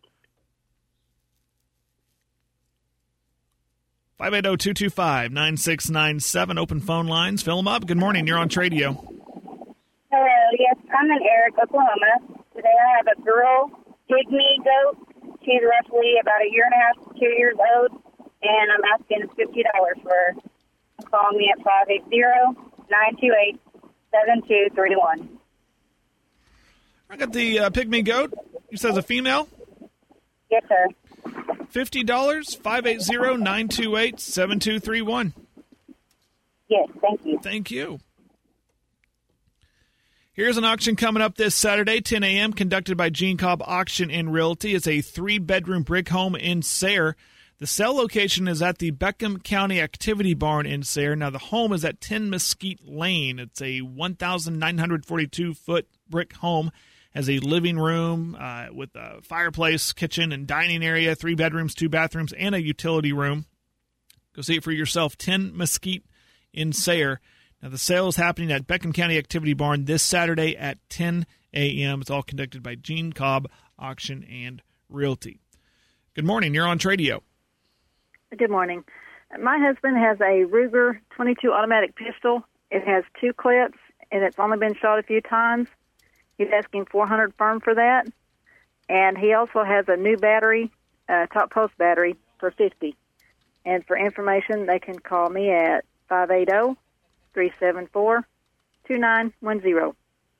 five eight zero, two two five, nine six nine seven. Open phone lines. Fill them up. Good morning. You're on Tradio. Hello. Yes, I'm in Eric, Oklahoma. Today I have a girl pygmy goat. She's roughly about a year and a half to two years old, and I'm asking fifty dollars for her. Call me at five eight zero, nine two eight, seven two three one. I got the uh, pygmy goat. You said it's a female? Yes, sir. fifty dollars, five eight zero, nine two eight, seven two three one. Yes, thank you. Thank you. Here's an auction coming up this Saturday, ten a.m., conducted by Gene Cobb Auction and Realty. It's a three-bedroom brick home in Sayre. The sale location is at the Beckham County Activity Barn in Sayre. Now, the home is at ten Mesquite Lane. It's a one thousand nine hundred forty-two foot brick home. Has a living room uh, with a fireplace, kitchen, and dining area, three bedrooms, two bathrooms, and a utility room. Go see it for yourself, ten Mesquite in Sayre. Now, the sale is happening at Beckham County Activity Barn this Saturday at ten a.m. It's all conducted by Gene Cobb Auction and Realty. Good morning. You're on Tradio. Good morning. My husband has a Ruger twenty-two automatic pistol. It has two clips, and it's only been shot a few times. He's asking four hundred dollars firm for that. And he also has a new battery, uh, top post battery, for fifty dollars. And for information, they can call me at five eight zero, three seven four, two nine one zero.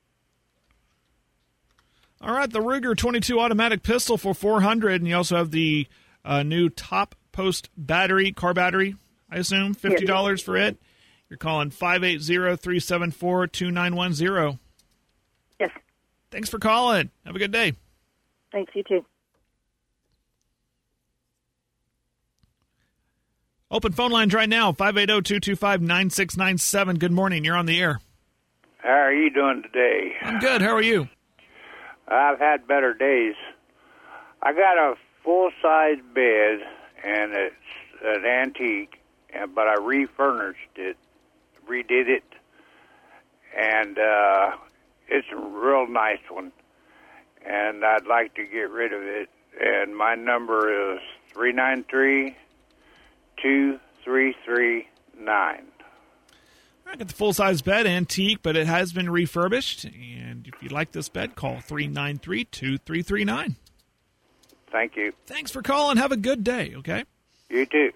All right, the Ruger twenty-two automatic pistol for four hundred dollars, and you also have the uh, new top post battery, car battery, I assume, fifty dollars yes. for it. You're calling five eight zero, three seven four, two nine one zero. Yes. Thanks for calling. Have a good day. Thanks, you too. Open phone lines right now, five eight zero, two two five, nine six nine seven. Good morning. You're on the air. How are you doing today? I'm good. How are you? I've had better days. I got a full-size bed, and it's an antique, but I refurnished it, redid it, and uh, it's a real nice one, and I'd like to get rid of it. And my number is three nine three, two three three nine. I got the full-size bed, antique, but it has been refurbished. And if you like this bed, call three nine three, two three three nine. Thank you. Thanks for calling. Have a good day, okay? You too.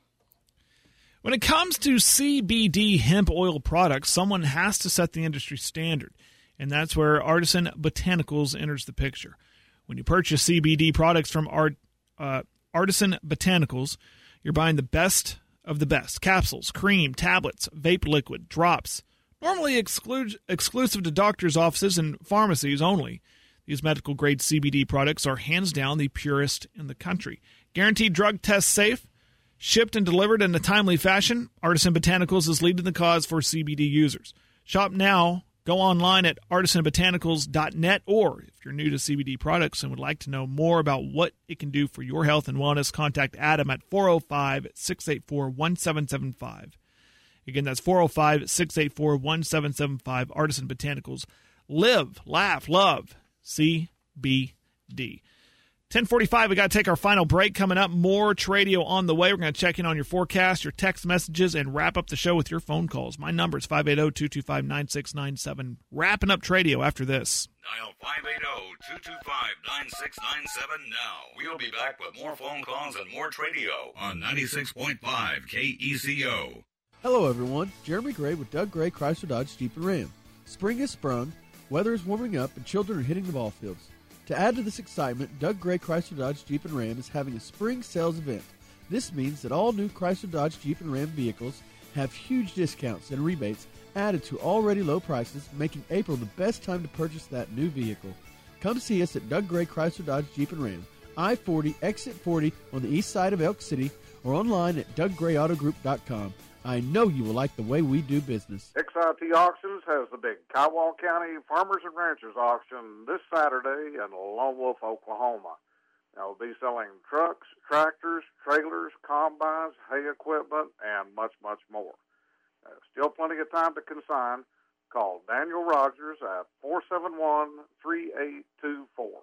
When it comes to C B D hemp oil products, someone has to set the industry standard, and that's where Artisan Botanicals enters the picture. When you purchase C B D products from Art, uh, Artisan Botanicals, you're buying the best of the best. Capsules, cream, tablets, vape liquid, drops. Normally exclu- exclusive to doctors' offices and pharmacies only. These medical-grade C B D products are hands down the purest in the country. Guaranteed drug test safe, shipped and delivered in a timely fashion. Artisan Botanicals is leading the cause for C B D users. Shop now. Go online at artisan botanicals dot net, or if you're new to C B D products and would like to know more about what it can do for your health and wellness, contact Adam at four oh five, six eight four, one seven seven five. Again, that's four oh five, six eight four, one seven seven five. Artisan Botanicals. Live, laugh, love C B D. ten forty-five, we got to take our final break. Coming up, more Tradio on the way. We're going to check in on your forecast, your text messages, and wrap up the show with your phone calls. My number is five eight zero, two two five, nine six nine seven. Wrapping up Tradio after this. Dial five eight zero, two two five, nine six nine seven now. We'll be back with more phone calls and more Tradio on ninety-six point five K E C O. Hello, everyone. Jeremy Gray with Doug Gray Chrysler Dodge Jeep and Ram. Spring has sprung, weather is warming up, and children are hitting the ball fields. To add to this excitement, Doug Gray Chrysler Dodge Jeep and Ram is having a spring sales event. This means that all new Chrysler Dodge Jeep and Ram vehicles have huge discounts and rebates added to already low prices, making April the best time to purchase that new vehicle. Come see us at Doug Gray Chrysler Dodge Jeep and Ram, I forty, Exit forty on the east side of Elk City, or online at doug gray auto group dot com. I know you will like the way we do business. X I T Auctions has the big Kiowa County Farmers and Ranchers Auction this Saturday in Lone Wolf, Oklahoma. Now, we'll be selling trucks, tractors, trailers, combines, hay equipment, and much, much more. Uh, still plenty of time to consign. Call Daniel Rogers at four seven one, three eight two four.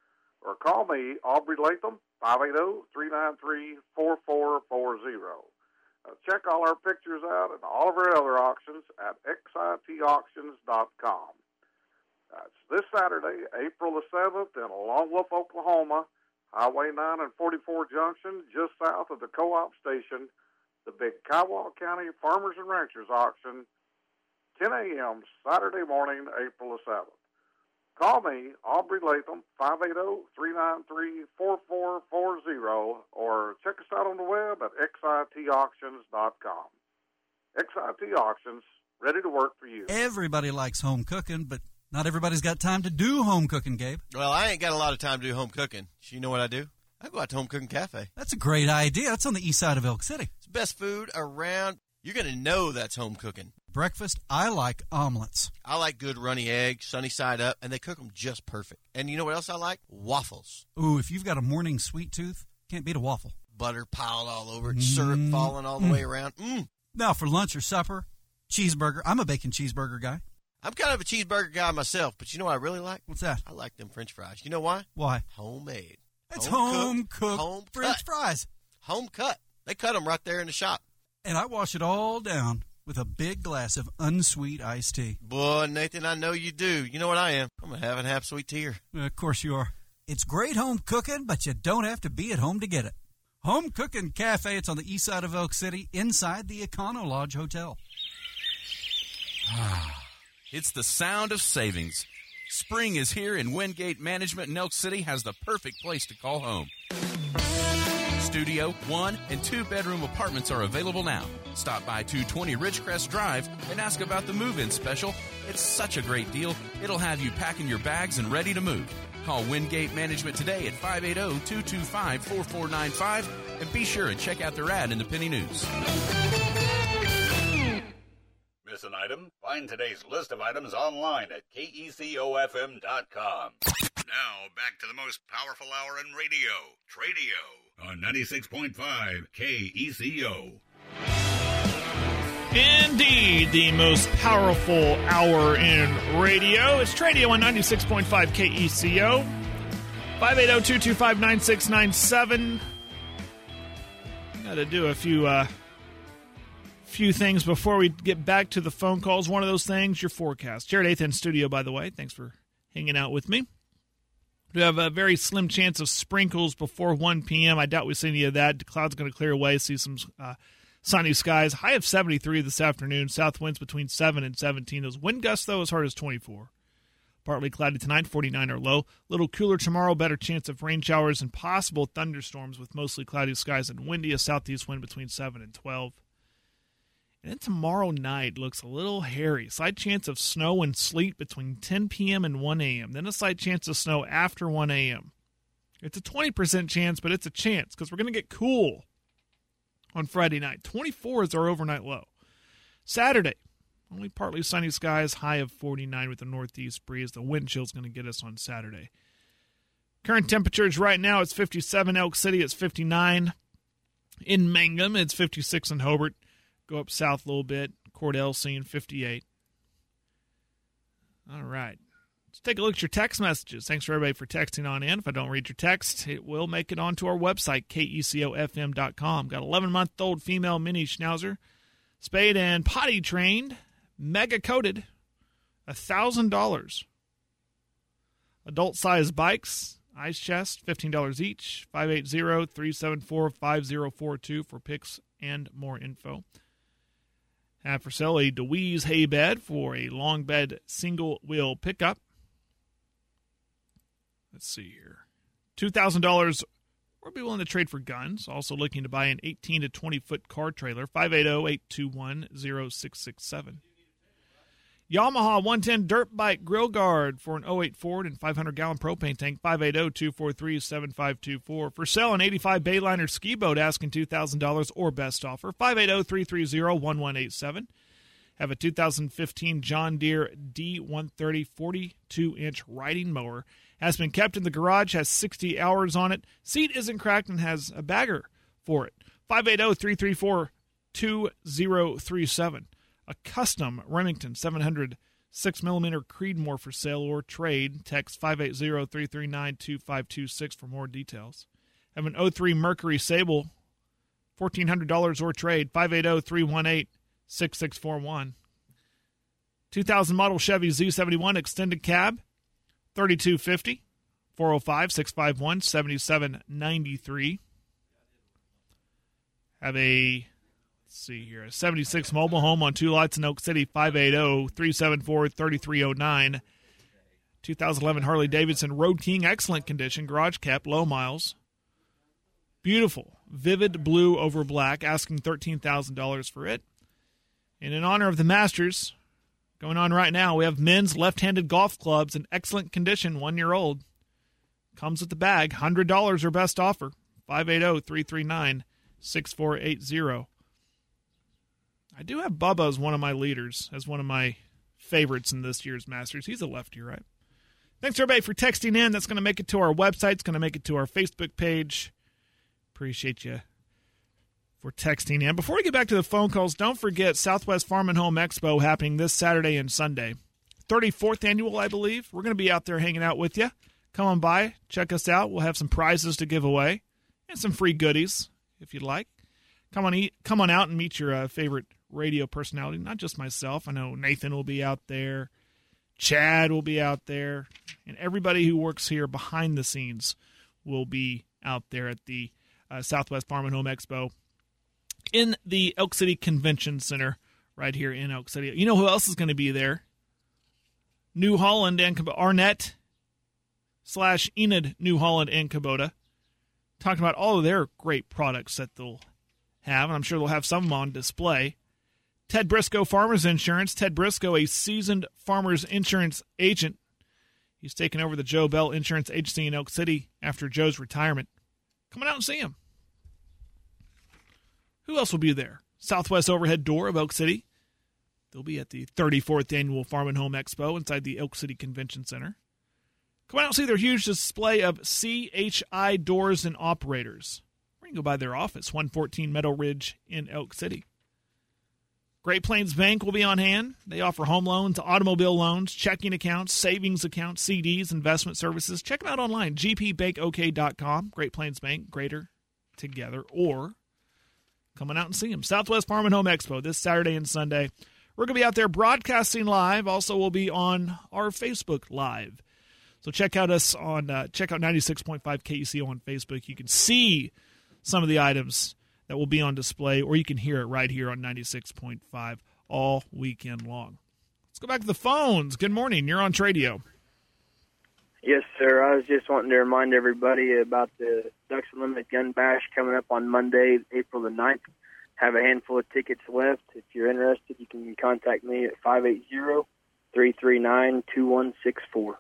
Or call me, Aubrey Latham, five eight zero, three nine three, four four four zero. Uh, check all our pictures out and all of our other auctions at X I T auctions dot com. That's this Saturday, April the seventh, in Lone Wolf, Oklahoma, Highway nine and forty-four Junction, just south of the Co-op Station, the big Kiowa County Farmers and Ranchers Auction, ten a.m. Saturday morning, April the seventh. Call me, Aubrey Latham, five eight zero, three nine three, four four four zero, or check us out on the web at X I T auctions dot com. X I T Auctions, ready to work for you. Everybody likes home cooking, but not everybody's got time to do home cooking, Gabe. Well, I ain't got a lot of time to do home cooking. So you know what I do? I go out to Home Cooking Cafe. That's a great idea. That's on the east side of Elk City. It's the best food around. You're going to know that's home cooking. Breakfast, I like omelets. I like good runny eggs, sunny side up, and they cook them just perfect. And you know what else I like? Waffles. Ooh, if you've got a morning sweet tooth, can't beat a waffle. Butter piled all over it, syrup mm. falling all the mm. way around. Mm. Now, for lunch or supper, cheeseburger. I'm a bacon cheeseburger guy. I'm kind of a cheeseburger guy myself, but you know what I really like? What's that? I like them French fries. You know why? Why? Homemade. It's home, home cooked, cooked home French cut. fries. Home cut. They cut them right there in the shop. And I wash it all down with a big glass of unsweet iced tea. Boy, Nathan, I know you do. You know what I am. I'm going to have a half sweet tea here. Uh, of course you are. It's great home cooking, but you don't have to be at home to get it. Home Cooking Cafe, it's on the east side of Elk City, inside the Econo Lodge Hotel. It's the sound of savings. Spring is here, and Wingate Management in Elk City has the perfect place to call home. Studio, one, and two-bedroom apartments are available now. Stop by two twenty Ridgecrest Drive and ask about the move-in special. It's such a great deal, it'll have you packing your bags and ready to move. Call Wingate Management today at five eight zero, two two five, four four nine five and be sure and check out their ad in the Penny News. Miss an item? Find today's list of items online at K E C O F M dot com. Now, back to the most powerful hour in radio, Tradio, on ninety-six point five K E C O. Indeed, the most powerful hour in radio. It's Tradio on ninety-six point five K E C O. five eight zero, two two five, nine six nine seven. Got to do a few uh, few things before we get back to the phone calls. One of those things, your forecast. Jared eighth in studio, by the way. Thanks for hanging out with me. We have a very slim chance of sprinkles before one p.m. I doubt we see any of that. The cloud's going to clear away. See some uh, sunny skies. High of seventy-three this afternoon. South winds between seven and seventeen. Those wind gusts, though, as hard as twenty-four. Partly cloudy tonight, forty-nine or low. Little cooler tomorrow, better chance of rain showers and possible thunderstorms with mostly cloudy skies and windy. A southeast wind between seven and twelve. And then tomorrow night looks a little hairy. Slight chance of snow and sleet between ten p.m. and one a.m. Then a slight chance of snow after one a.m. It's a twenty percent chance, but it's a chance because we're going to get cool on Friday night. twenty-four is our overnight low. Saturday, only partly sunny skies, high of forty-nine with a northeast breeze. The wind chill is going to get us on Saturday. Current temperatures right now, it's fifty-seven. Elk City, it's fifty-nine. In Mangum, it's fifty-six in Hobart. Go up south a little bit. Cordell seeing fifty-eight. All right. Let's take a look at your text messages. Thanks for everybody for texting on in. If I don't read your text, it will make it onto our website, K E C O F M dot com. Got eleven-month-old female mini schnauzer, spayed and potty trained, mega coated, one thousand dollars. Adult-sized bikes, ice chest, fifteen dollars each. five eight zero, three seven four, five zero four two for pics and more info. Have for sale a DeWeese hay bed for a long bed single wheel pickup. Let's see here. two thousand dollars or be willing to trade for guns. Also looking to buy an eighteen to twenty foot car trailer. five eight zero, eight two one, zero six six seven. Yamaha one ten dirt bike grill guard for an oh eight Ford and five hundred gallon propane tank. five eight zero, two four three, seven five two four. For sale, an eighty-five Bayliner ski boat asking two thousand dollars or best offer. five eight zero, three three zero, one one eight seven. Have a two thousand fifteen John Deere D one thirty forty-two inch riding mower. Has been kept in the garage, has sixty hours on it. Seat isn't cracked and has a bagger for it. five eight zero, three three four, two zero three seven. A custom Remington seven hundred six millimeter Creedmoor for sale or trade. Text five eight zero, three three nine, two five two six for more details. Have an oh three Mercury Sable, fourteen hundred dollars or trade. five eight zero, three one eight, six six four one. two thousand model Chevy Z seventy-one extended cab, thirty-two fifty. four oh five, six five one, seven seven nine three. Have a Let's see here. A seventy-six mobile home on two lots in Oak City, five eight zero, three seven four, three three zero nine. two thousand eleven Harley-Davidson Road King, excellent condition, garage kept, low miles. Beautiful, vivid blue over black, asking thirteen thousand dollars for it. And in honor of the Masters, going on right now, we have men's left-handed golf clubs in excellent condition, one year old. Comes with the bag, one hundred dollars or best offer, five eight zero, three three nine, six four eight zero. I do have Bubba as one of my leaders, as one of my favorites in this year's Masters. He's a lefty, right? Thanks, everybody, for texting in. That's going to make it to our website. It's going to make it to our Facebook page. Appreciate you for texting in. Before we get back to the phone calls, don't forget Southwest Farm and Home Expo happening this Saturday and Sunday. thirty-fourth annual, I believe. We're going to be out there hanging out with you. Come on by. Check us out. We'll have some prizes to give away and some free goodies if you'd like. Come on, eat, come on out and meet your uh, favorite radio personality. Not just myself. I know Nathan will be out there. Chad will be out there. And everybody who works here behind the scenes will be out there at the uh, Southwest Farm and Home Expo in the Elk City Convention Center right here in Elk City. You know who else is going to be there? New Holland and Arnett slash Enid New Holland and Kubota. Talking about all of their great products that they'll have, and I'm sure they'll have some of them on display. Ted Briscoe Farmers Insurance. Ted Briscoe, a seasoned farmers insurance agent. He's taken over the Joe Bell Insurance Agency in Elk City after Joe's retirement. Come on out and see him. Who else will be there? Southwest Overhead Door of Elk City. They'll be at the thirty-fourth Annual Farm and Home Expo inside the Elk City Convention Center. Come out and see their huge display of C H I doors and operators. Or you can go by their office, one fourteen Meadow Ridge in Elk City. Great Plains Bank will be on hand. They offer home loans, automobile loans, checking accounts, savings accounts, C Ds, investment services. Check them out online, g p bank o k dot com. Great Plains Bank, greater together. Or come on out and see them. Southwest Farm and Home Expo this Saturday and Sunday. We're going to be out there broadcasting live. Also, we'll be on our Facebook Live. So check out us on uh, check out ninety-six point five K E C O on Facebook. You can see some of the items that will be on display, or you can hear it right here on ninety-six point five all weekend long. Let's go back to the phones. Good morning. You're on Tradio. Yes, sir. I was just wanting to remind everybody about the Ducks Unlimited Gun Bash coming up on Monday, April the ninth. Have a handful of tickets left. If you're interested, you can contact me at five eight zero, three three nine, two one six four.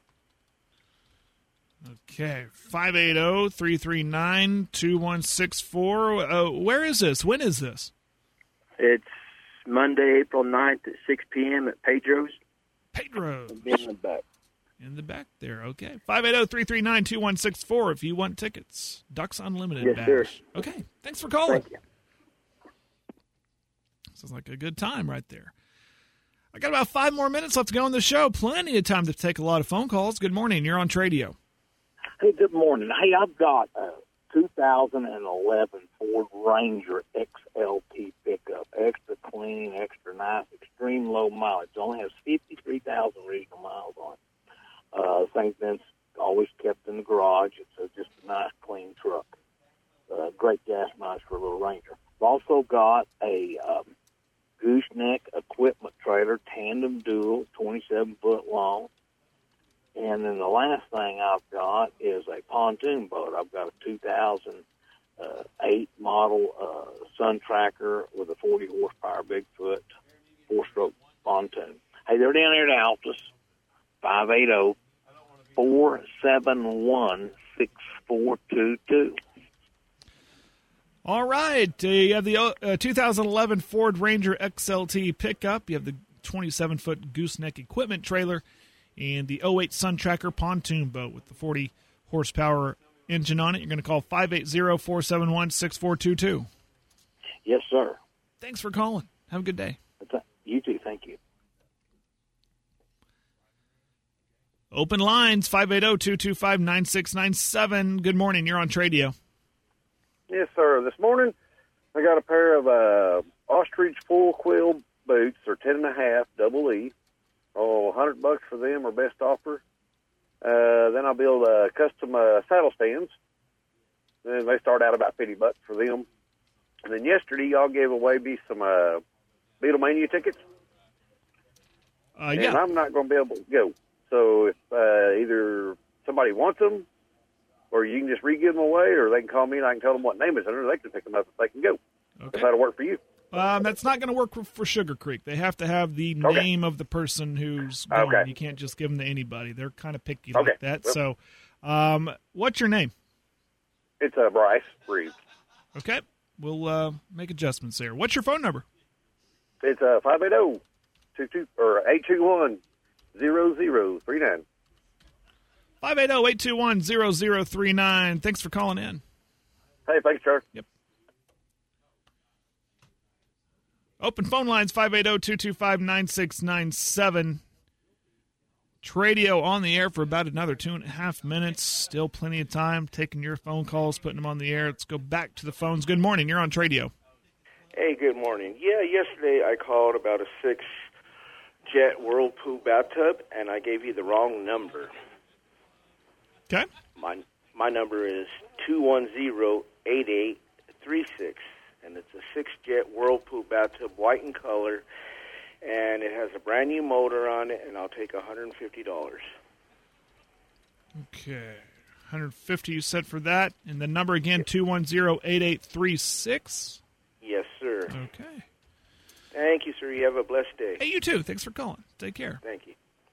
Okay, five eight zero, three three nine, two one six four. Uh, where is this? When is this? It's Monday, April ninth at six p.m. at Pedro's. Pedro's. In the back. In the back there, okay. five eight zero, three three nine, two one six four if you want tickets. Ducks Unlimited Yes, Bash. sir. Okay, thanks for calling. Thank you. Sounds like a good time right there. I got about five more minutes left to go on the show. Plenty of time to take a lot of phone calls. Good morning. You're on Tradio. Hey, good morning. Hey, I've got a two thousand eleven Ford Ranger X L T pickup. Extra clean, extra nice, extreme low mileage. It only has fifty-three thousand regional miles on it. Uh, thing's been always kept in the garage. It's a, just a nice, clean truck. Uh, great gas mileage for a little Ranger. I've also got a um, gooseneck equipment trailer, tandem dual, twenty-seven foot long. And then the last thing I've got is a pontoon boat. I've got a two thousand eight model uh, Sun Tracker with a forty horsepower Bigfoot four-stroke pontoon. Hey, they're down here at Altus, five eight zero, four seven one, six four two two. All right. Uh, you have the uh, two thousand eleven Ford Ranger X L T pickup. You have the twenty-seven foot gooseneck equipment trailer and the oh eight Sun Tracker pontoon boat with the forty horsepower engine on it. You're going to call five eight zero, four seven one, six four two two. Yes, sir. Thanks for calling. Have a good day. You too. Thank you. Open lines, five eight zero, two two five, nine six nine seven. Good morning. You're on Tradio. Yes, sir. This morning, I got a pair of uh, ostrich full quill boots. They're ten and a half, double E. Oh, a hundred bucks for them, or best offer. Uh, then I'll build uh, custom uh, saddle stands. And they start out about fifty bucks for them. And then yesterday, y'all gave away me some uh, Beatlemania tickets. Uh, yeah. And I'm not going to be able to go. So if uh, either somebody wants them, or you can just re-give them away, or they can call me and I can tell them what name is under, they can pick them up if they can go. Okay. If that'll work for you. Um, that's not going to work for, for Sugar Creek. They have to have the Okay. name of the person who's going. Okay. You can't just give them to anybody. They're kind of picky Okay. like that. Well- So um, what's your name? It's uh, Bryce Reeves. Okay. We'll uh, make adjustments there. What's your phone number? It's uh, five eight zero, two two or eight two one, zero zero three nine. five eight zero, eight two one, zero zero three nine. Thanks for calling in. Hey, thanks, Charles. Yep. Open phone lines, five eight zero, two two five, nine six nine seven. Tradio on the air for about another two and a half minutes. Still plenty of time taking your phone calls, putting them on the air. Let's go back to the phones. Good morning. You're on Tradio. Hey, good morning. Yeah, yesterday I called about a six-jet Whirlpool bathtub, and I gave you the wrong number. Okay. My my number is two one zero, eight eight three six, and it's a six-jet Whirlpool bathtub, white in color, and it has a brand-new motor on it, and I'll take one hundred fifty dollars. Okay. one hundred fifty dollars you said for that. And the number again, two one zero, eight eight three six. Yes, sir. Okay. Thank you, sir. You have a blessed day. Hey, you too. Thanks for calling. Take care. Thank you.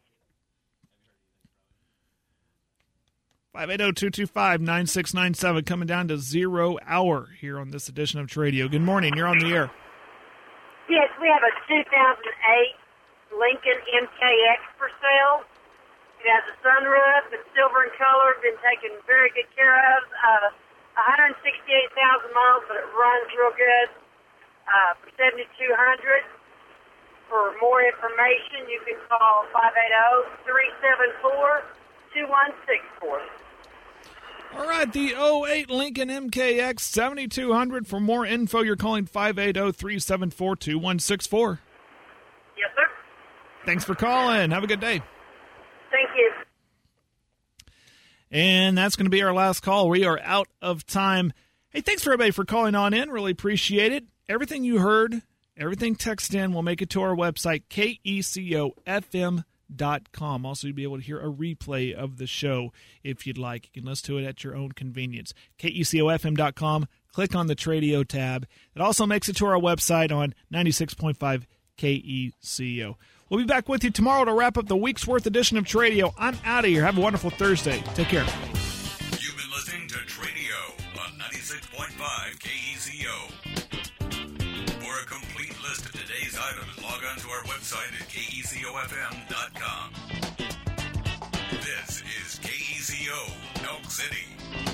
five eight zero, two two five, nine six nine seven, coming down to zero hour here on this edition of Tradio. Good morning. You're on the air. Yes, we have a two thousand eight Lincoln M K X for sale. It has a sunroof. It's silver in color. Been taken very good care of. Uh, one hundred sixty-eight thousand miles, but it runs real good. Uh, for seventy-two hundred dollars. For more information, you can call five eight zero, three seven four, two one six four. All right, the oh eight Lincoln M K X seventy-two hundred. For more info, you're calling five eight zero, three seven four, two one six four. Yes, sir. Thanks for calling. Have a good day. Thank you. And that's going to be our last call. We are out of time. Hey, thanks for everybody for calling on in. Really appreciate it. Everything you heard, everything text in, we'll make it to our website, K E C O F M dot com. Also, you'll be able to hear a replay of the show if you'd like. You can listen to it at your own convenience. K E C O F M dot com. Click on the Tradio tab. It also makes it to our website on ninety-six point five K E C O. We'll be back with you tomorrow to wrap up the week's worth edition of Tradio. I'm out of here. Have a wonderful Thursday. Take care. You've been listening to Tradio on ninety-six point five K E C O. For a complete list of today's items, log on to our website at K E C O F M dot com. This is K E C O, Elk City.